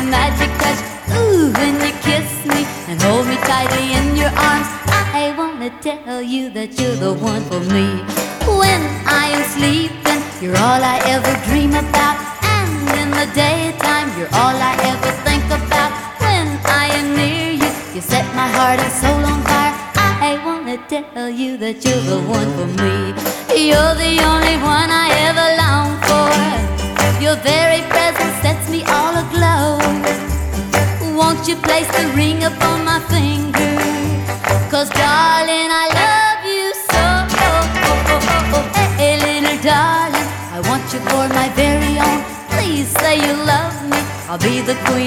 magic touch. Ooh, when you kiss me and hold me tightly in your arms, I wanna tell you that you're the one for me. When I am sleeping, you're all I ever dream about, and in the daytime, you're all I ever think about. When I am near you, you set my heart and soul on fire. I wanna tell you that you're the one for me. You're the only one I ever long for. Your very presence sets me all aglow. Won't you place the ring upon my finger? 'Cause darling, I love you so. Hey, little darling, I want you for my very own. Please say you love me, I'll be the queen.